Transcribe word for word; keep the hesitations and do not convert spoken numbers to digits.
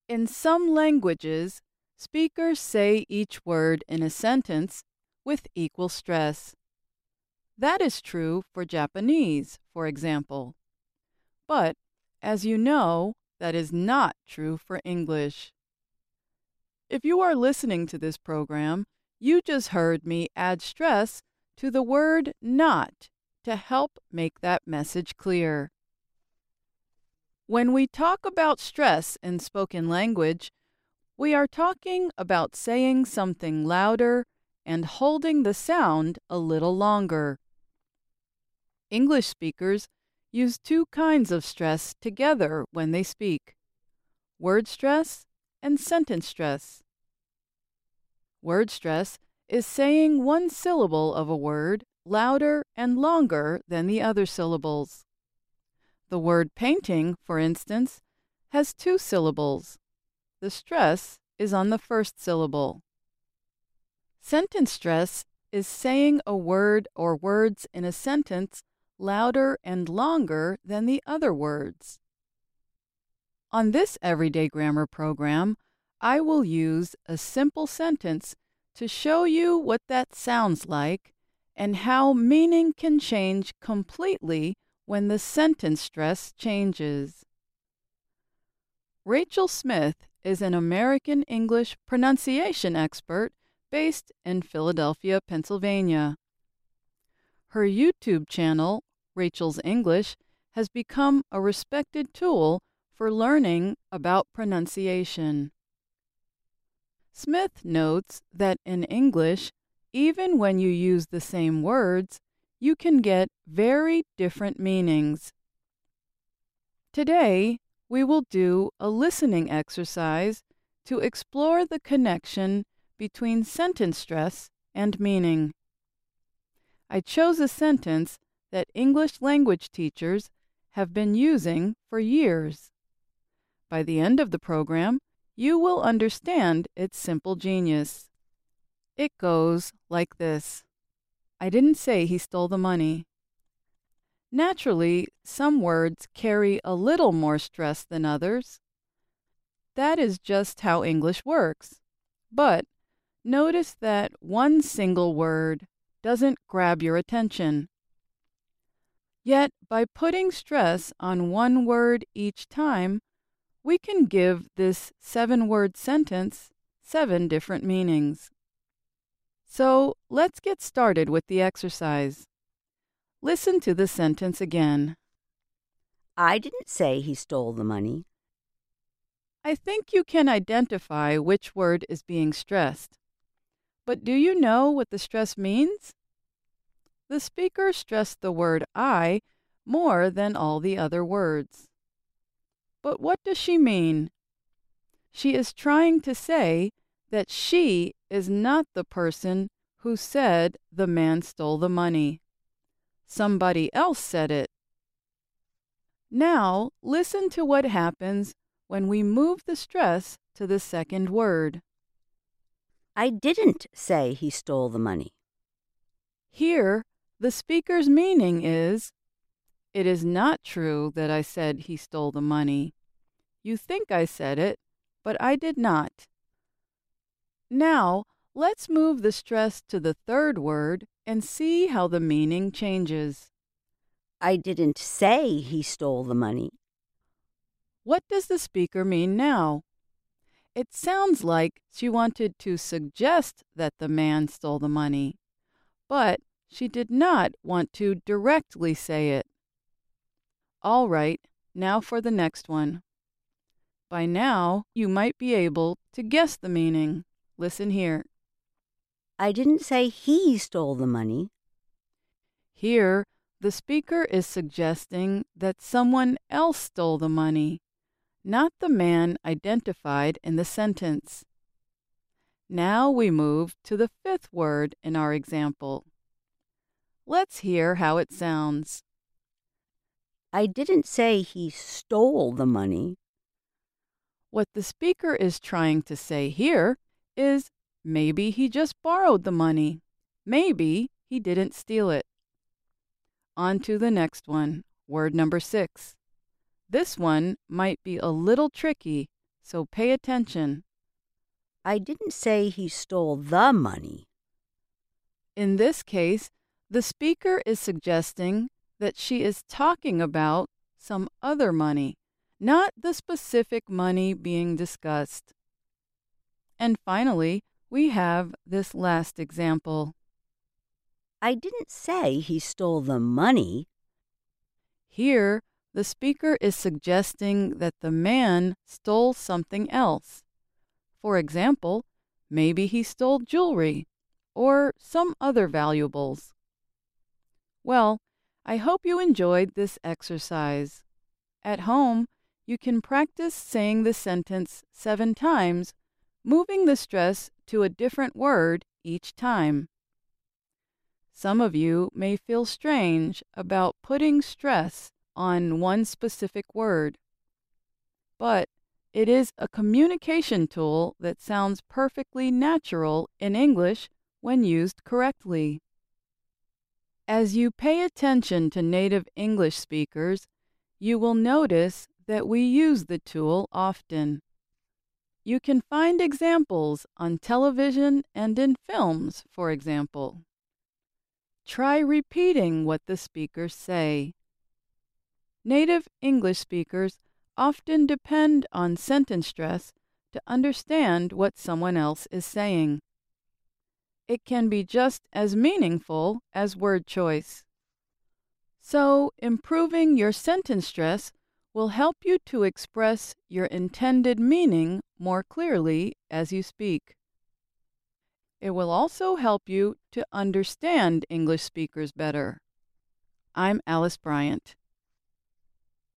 In some languages, speakers say each word in a sentence with equal stress. That is true for Japanese, for example. But, as you know, that is not true for English. If you are listening to this program, you just heard me add stress to the word not to help make that message clear. When we talk about stress in spoken language, we are talking about saying something louder and holding the sound a little longer. English speakers use two kinds of stress together when they speak: word stress and sentence stress. Word stress is saying one syllable of a word louder and longer than the other syllables. The word painting, for instance, has two syllables. The stress is on the first syllable. Sentence stress is saying a word or words in a sentence louder and longer than the other words. On this Everyday Grammar program, I will use a simple sentence to show you what that sounds like and how meaning can change completely when the sentence stress changes. Rachel Smith is an American English pronunciation expert based in Philadelphia, Pennsylvania. Her YouTube channel, Rachel's English, has become a respected tool for learning about pronunciation. Smith notes that in English, even when you use the same words, you can get very different meanings. Today, we will do a listening exercise to explore the connection between sentence stress and meaning. I chose a sentence that English language teachers have been using for years. By the end of the program, you will understand its simple genius. It goes like this: I didn't say he stole the money. Naturally, some words carry a little more stress than others. That is just how English works. But notice that one single word doesn't grab your attention. Yet, by putting stress on one word each time, we can give this seven-word sentence seven different meanings. So, let's get started with the exercise. Listen to the sentence again. I didn't say he stole the money. I think you can identify which word is being stressed. But do you know what the stress means? The speaker stressed the word I more than all the other words. But what does she mean? She is trying to say that she is not the person who said the man stole the money. Somebody else said it. Now, listen to what happens when we move the stress to the second word. I didn't say he stole the money. Here, the speaker's meaning is, it is not true that I said he stole the money. You think I said it, but I did not. Now, let's move the stress to the third word and see how the meaning changes. I didn't say he stole the money. What does the speaker mean now? It sounds like she wanted to suggest that the man stole the money, but she did not want to directly say it. All right, now for the next one. By now, you might be able to guess the meaning. Listen here. I didn't say he stole the money. Here, the speaker is suggesting that someone else stole the money, not the man identified in the sentence. Now we move to the fifth word in our example. Let's hear how it sounds. I didn't say he stole the money. What the speaker is trying to say here is maybe he just borrowed the money. Maybe he didn't steal it. On to the next one, word number six. This one might be a little tricky, so pay attention. I didn't say he stole the money. In this case, the speaker is suggesting that she is talking about some other money, not the specific money being discussed. And finally, we have this last example. I didn't say he stole the money. Here, the speaker is suggesting that the man stole something else. For example, maybe he stole jewelry or some other valuables. Well, I hope you enjoyed this exercise. At home, you can practice saying the sentence seven times, moving the stress to a different word each time. Some of you may feel strange about putting stress on one specific word, but it is a communication tool that sounds perfectly natural in English when used correctly. As you pay attention to native English speakers, you will notice that we use the tool often. You can find examples on television and in films, for example. Try repeating what the speakers say. Native English speakers often depend on sentence stress to understand what someone else is saying. It can be just as meaningful as word choice. So, improving your sentence stress will help you to express your intended meaning more clearly as you speak. It will also help you to understand English speakers better. I'm Alice Bryant.